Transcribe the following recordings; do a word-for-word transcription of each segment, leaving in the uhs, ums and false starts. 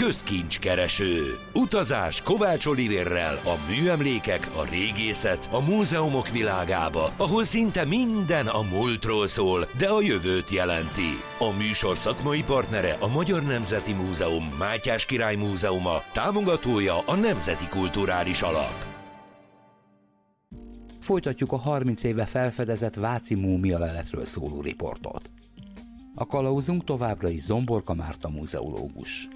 közkincskereső. Utazás Kovács Olivérrel a műemlékek, a régészet, a múzeumok világába, ahol szinte minden a múltról szól, de a jövőt jelenti. A műsor szakmai partnere a Magyar Nemzeti Múzeum Mátyás Király Múzeuma, támogatója a Nemzeti Kulturális Alap. Folytatjuk a harminc éve felfedezett váci múmia leletről szóló riportot. A kalauzunk továbbra is Zomborka Márta múzeológus.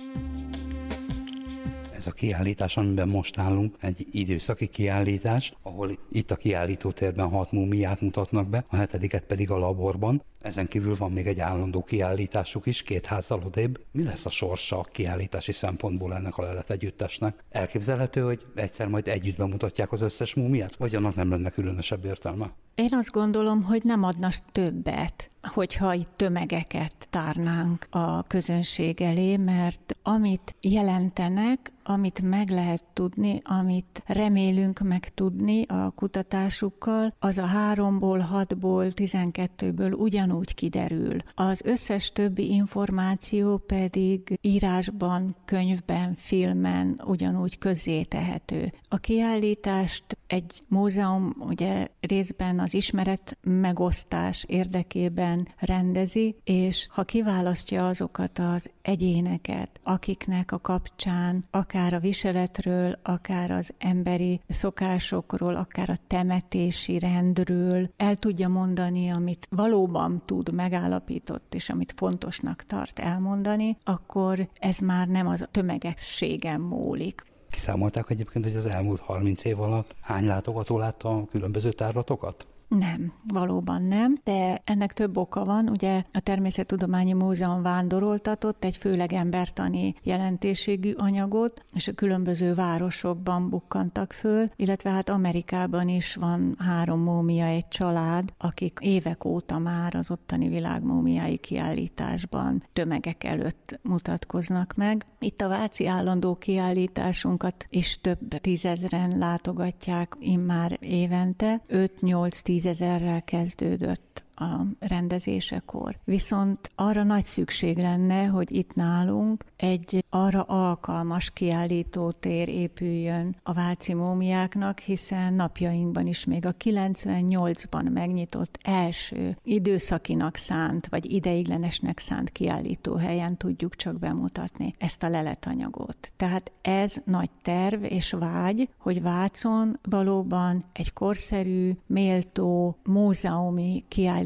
Ez a kiállítás, amiben most állunk, egy időszaki kiállítás, ahol itt a kiállítótérben hat múmiát mutatnak be, a hetediket pedig a laborban. Ezen kívül van még egy állandó kiállításuk is, két házzal odébb. Mi lesz a sorsa kiállítási szempontból ennek a leletegyüttesnek? Elképzelhető, hogy egyszer majd együtt bemutatják az összes múmiát, vagy annak nem lenne különösebb értelme? Én azt gondolom, hogy nem adna többet, hogyha itt tömegeket tárnánk a közönség elé, mert amit jelentenek, amit meg lehet tudni, amit remélünk megtudni a kutatásukkal, az a háromból, hatból, tizenkettőből ugyanúgy kiderül. Az összes többi információ pedig írásban, könyvben, filmen ugyanúgy közzétehető. A kiállítást egy múzeum ugye részben az ismeret megosztás érdekében rendezi, és ha kiválasztja azokat az egyéneket, akiknek a kapcsán akár a viseletről, akár az emberi szokásokról, akár a temetési rendről el tudja mondani, amit valóban tud, megállapított, és amit fontosnak tart elmondani, akkor ez már nem az a tömegességen múlik. Kiszámolták egyébként, hogy az elmúlt harminc év alatt hány látogató látta a különböző tárlatokat? Nem, valóban nem, de ennek több oka van. Ugye a Természettudományi Múzeum vándoroltatott egy főleg embertani jelentőségű anyagot, és a különböző városokban bukkantak föl, illetve hát Amerikában is van három múmia, egy család, akik évek óta már az ottani világmúmiái kiállításban tömegek előtt mutatkoznak meg. Itt a váci állandó kiállításunkat is több tízezren látogatják immár évente, öt-nyolc tízezerrel kezdődött a rendezésekor. Viszont arra nagy szükség lenne, hogy itt nálunk egy arra alkalmas kiállítótér épüljön a váci múmiáknak, hiszen napjainkban is még a kilencvennyolcban megnyitott első időszakinak szánt, vagy ideiglenesnek szánt kiállítóhelyen tudjuk csak bemutatni ezt a leletanyagot. Tehát ez nagy terv és vágy, hogy Vácon valóban egy korszerű, méltó, múzeumi kiállítóhely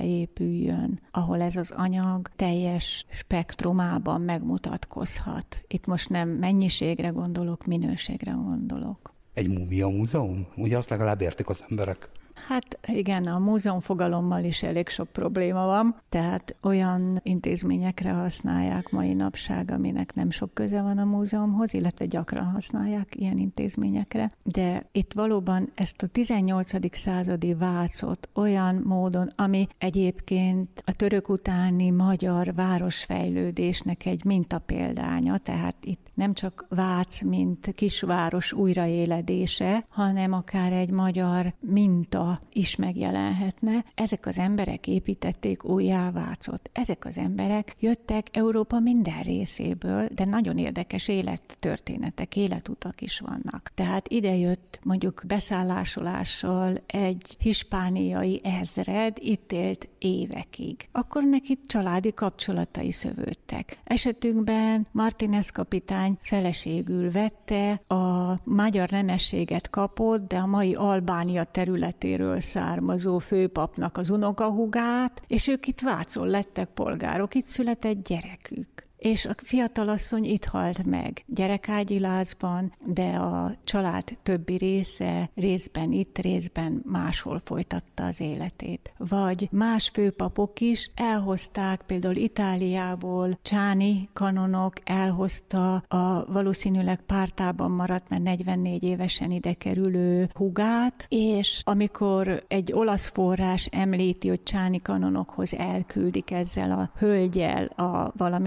épüljön, ahol ez az anyag teljes spektrumában megmutatkozhat. Itt most nem mennyiségre gondolok, minőségre gondolok. Egy múmia múzeum? Ugye azt legalább értik az emberek. Hát igen, a múzeum fogalommal is elég sok probléma van, tehát olyan intézményekre használják mai napság, aminek nem sok köze van a múzeumhoz, illetve gyakran használják ilyen intézményekre, de itt valóban ezt a tizennyolcadik századi Vácot olyan módon, ami egyébként a török utáni magyar városfejlődésnek egy mintapéldánya, tehát itt nem csak Vác, mint kisváros újraéledése, hanem akár egy magyar minta is megjelenhetne. Ezek az emberek építették újjá Vácot. Ezek az emberek jöttek Európa minden részéből, de nagyon érdekes élettörténetek, életutak is vannak. Tehát ide jött mondjuk beszállásolással egy hispániai ezred, itt élt évekig. Akkor neki családi kapcsolatai szövődtek. Esetünkben Martínez kapitány feleségül vette, a magyar nemességet kapott, de a mai Albánia területéről származó főpapnak az unokahúgát, és ők itt Vácon lettek polgárok, itt született gyerekük. És a fiatalasszony itt halt meg, gyerekágyi lázban, de a család többi része részben itt, részben máshol folytatta az életét. Vagy más főpapok is elhozták, például Itáliából Csáni kanonok elhozta a valószínűleg pártában maradt, mert negyvennégy évesen ide kerülő húgát, és amikor egy olasz forrás említi, hogy Csáni kanonokhoz elküldik ezzel a hölgyel a valamilyen dokumentumot,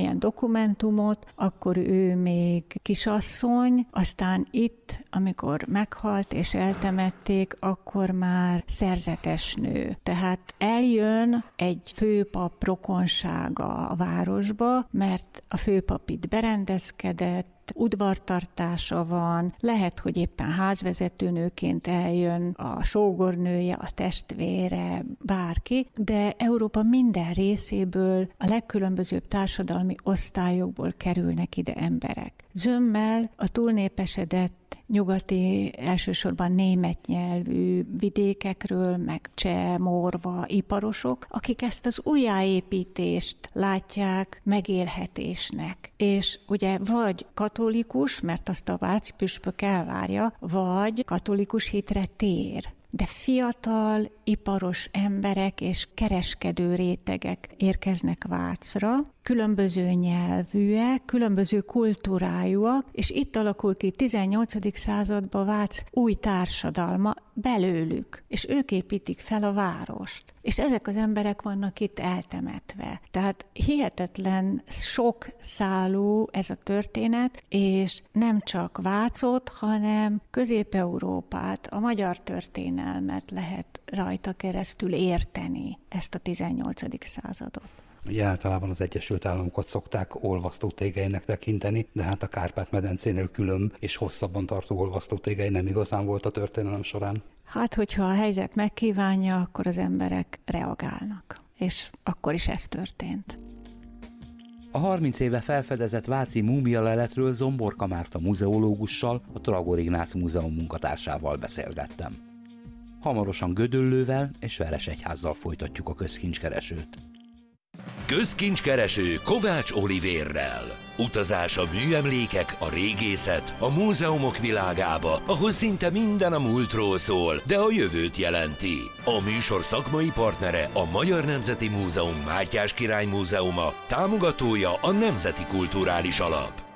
dokumentumot, akkor ő még kisasszony, aztán itt, amikor meghalt és eltemették, akkor már szerzetes nő. Tehát eljön egy főpap rokonsága a városba, mert a főpap itt berendezkedett, udvartartása van, lehet, hogy éppen házvezetőnőként eljön a sógornője, a testvére, bárki, de Európa minden részéből, a legkülönbözőbb társadalmi osztályokból kerülnek ide emberek. Zömmel a túlnépesedett nyugati, elsősorban német nyelvű vidékekről, meg cseh, morva, iparosok, akik ezt az újjáépítést látják megélhetésnek. És ugye vagy katolikus, mert azt a váci püspök elvárja, vagy katolikus hitre tér. De fiatal, iparos emberek és kereskedő rétegek érkeznek Vácra, különböző nyelvűek, különböző kultúrájúak, és itt alakul ki tizennyolcadik században Vác új társadalma belőlük, és ők építik fel a várost. És ezek az emberek vannak itt eltemetve. Tehát hihetetlen sok szálú ez a történet, és nem csak Vácot, hanem Közép-Európát, a magyar történelmet lehet rajta keresztül érteni, ezt a tizennyolcadik századot. Ugye általában az Egyesült Államokat szokták olvasztótégeinek tekinteni, de hát a Kárpát-medencénél különb és hosszabban tartó olvasztótégei nem igazán volt a történelem során. Hát, hogyha a helyzet megkívánja, akkor az emberek reagálnak. És akkor is ez történt. A harminc éve felfedezett váci múmialeletről Zomborka Márta muzeológussal, a Tragor Ignác Múzeum munkatársával beszélgettem. Hamarosan Gödöllővel és Veresegyházzal folytatjuk a közkincskeresőt. Közkincskereső Kovács Olivérrel. Utazás a műemlékek, a régészet, a múzeumok világába, ahol szinte minden a múltról szól, de a jövőt jelenti. A műsor szakmai partnere a Magyar Nemzeti Múzeum Mátyás Király Múzeuma, támogatója a Nemzeti Kulturális Alap.